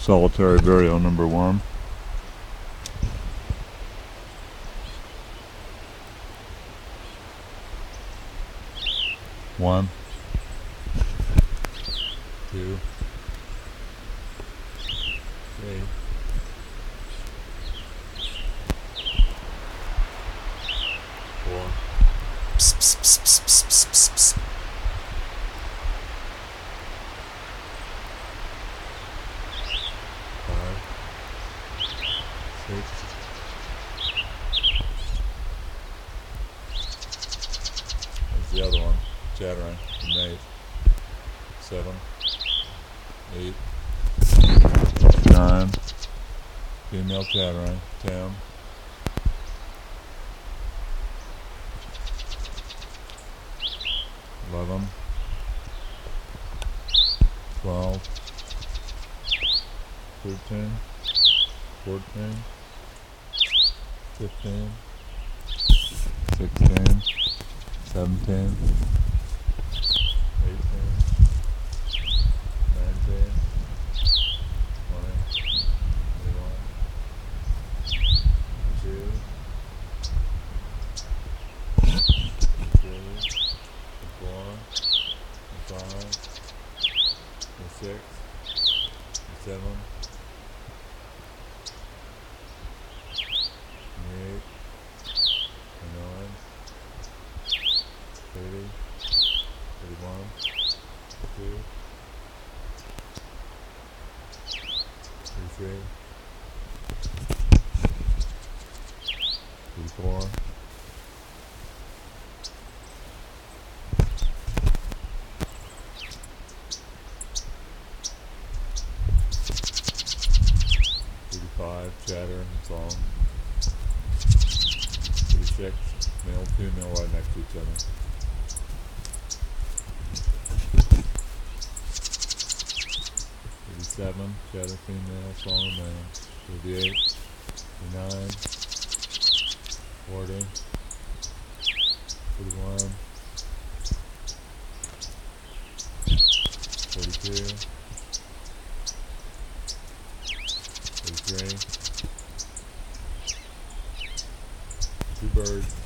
Solitary burial number 1. One, 2, 3, 4. Psst, psst, psst, psst, psst, psst, psst. 5, 6. There's the other one, chattering, Nate. 7, 8, 9. Female chattering, 10. 11, 12, 13, 14, 15, 16, 17, 18, 19, 20, 21, 22, 23, 24, 25, 26, 27, 28, 29, 30, 31, 32, 33, 34, 35, chatter and song. 36, male, female right next to each other. 37, chatter, female, song, and male. 38, 39, 40, 41, 42, 43, 2 birds.